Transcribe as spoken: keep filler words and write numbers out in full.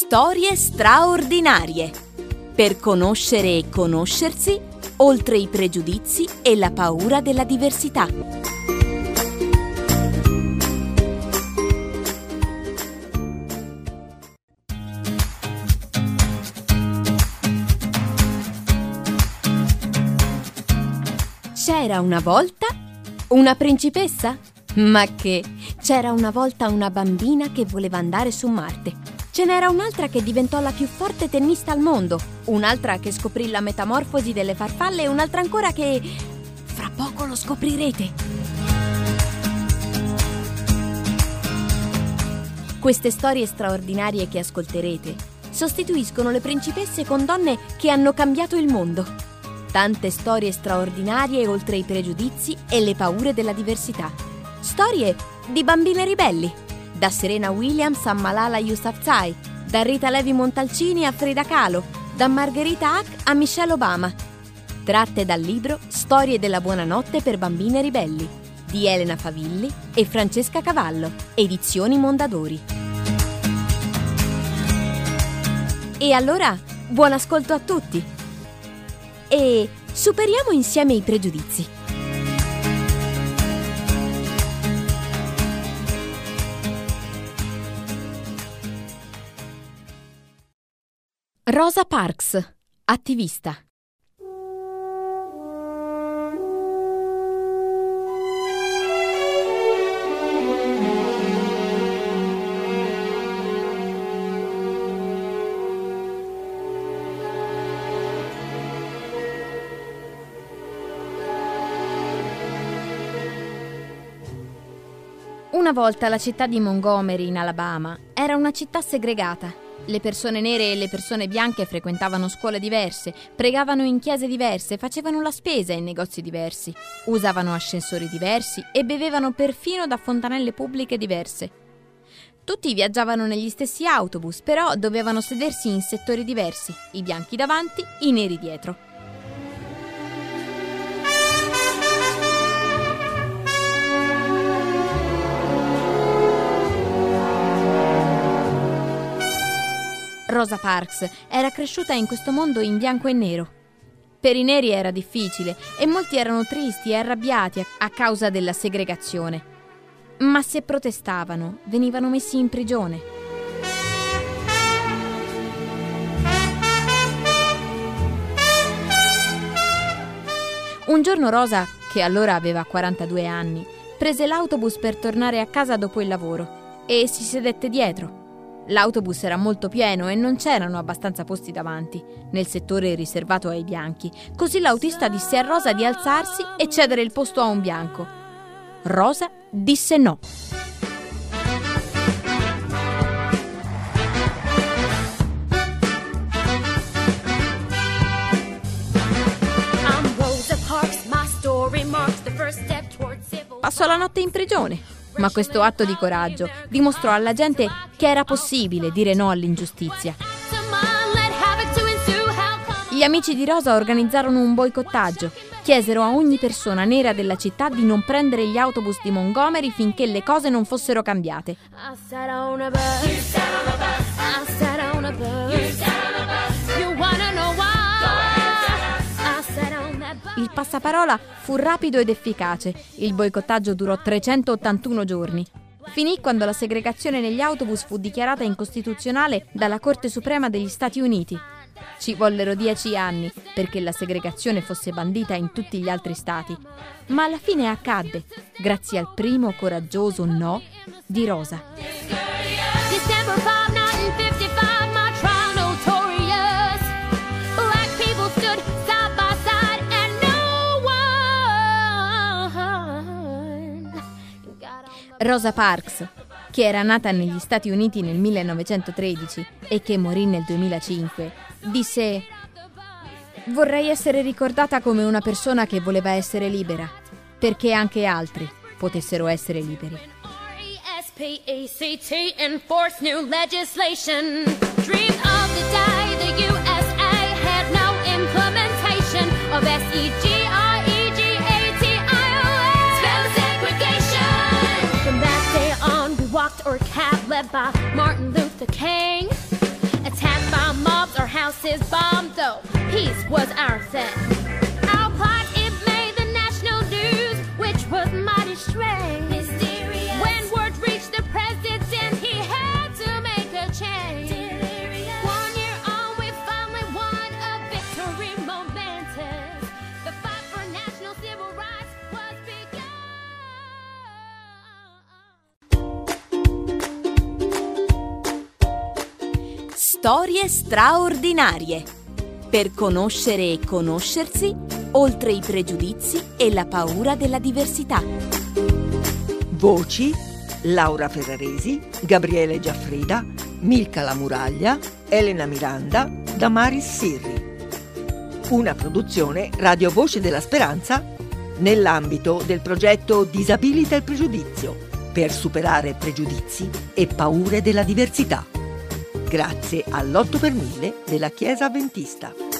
Storie straordinarie. Per conoscere e conoscersi, oltre i pregiudizi e la paura della diversità. C'era una volta una principessa? Ma che? C'era una volta una bambina che voleva andare su Marte. Ce n'era un'altra che diventò la più forte tennista al mondo, un'altra che scoprì la metamorfosi delle farfalle e un'altra ancora che... fra poco lo scoprirete. Queste storie straordinarie che ascolterete sostituiscono le principesse con donne che hanno cambiato il mondo. Tante storie straordinarie oltre i pregiudizi e le paure della diversità. Storie di bambine ribelli. Da Serena Williams a Malala Yousafzai, da Rita Levi Montalcini a Frida Kahlo, da Margherita Hack a Michelle Obama. Tratte dal libro Storie della buonanotte per bambine ribelli di Elena Favilli e Francesca Cavallo, edizioni Mondadori. E allora, buon ascolto a tutti! E superiamo insieme i pregiudizi. Rosa Parks, attivista. Una volta la città di Montgomery, in Alabama, era una città segregata. Le persone nere e le persone bianche frequentavano scuole diverse, pregavano in chiese diverse, facevano la spesa in negozi diversi, usavano ascensori diversi e bevevano perfino da fontanelle pubbliche diverse. Tutti viaggiavano negli stessi autobus, però dovevano sedersi in settori diversi, i bianchi davanti, i neri dietro. Rosa Parks era cresciuta in questo mondo in bianco e nero. Per i neri era difficile e molti erano tristi e arrabbiati a causa della segregazione. Ma se protestavano, venivano messi in prigione. Un giorno Rosa, che allora aveva quarantadue anni, prese l'autobus per tornare a casa dopo il lavoro e si sedette dietro. L'autobus era molto pieno e non c'erano abbastanza posti davanti, nel settore riservato ai bianchi. Così l'autista disse a Rosa di alzarsi e cedere il posto a un bianco. Rosa disse no. Passò la notte in prigione. Ma questo atto di coraggio dimostrò alla gente che era possibile dire no all'ingiustizia. Gli amici di Rosa organizzarono un boicottaggio. Chiesero a ogni persona nera della città di non prendere gli autobus di Montgomery finché le cose non fossero cambiate. Il passaparola fu rapido ed efficace. Il boicottaggio durò trecentottantuno giorni. Finì quando la segregazione negli autobus fu dichiarata incostituzionale dalla Corte Suprema degli Stati Uniti. Ci vollero dieci anni perché la segregazione fosse bandita in tutti gli altri stati. Ma alla fine accadde, grazie al primo coraggioso no di Rosa. Rosa Parks, che era nata negli Stati Uniti nel millenovecentotredici e che morì nel duemilacinque, disse: «Vorrei essere ricordata come una persona che voleva essere libera, perché anche altri potessero essere liberi». Or cab led by Martin Luther King. mobs or houses bombed, though peace was our thing. Our plot, it made the national news, which was mighty strange. Mysterious. When word reached the president, he had to make a change. Delirious. One year on, we finally won a victory momentous. The fight for national civil rights was begun. Storie straordinarie. Per conoscere e conoscersi, oltre i pregiudizi e la paura della diversità. Voci: Laura Ferraresi, Gabriele Giaffrida, Milka La Muraglia, Elena Miranda, Damaris Sirri. Una produzione Radio Voce della Speranza nell'ambito del progetto Disabilita il pregiudizio per superare pregiudizi e paure della diversità. Grazie all'otto per mille della Chiesa Adventista.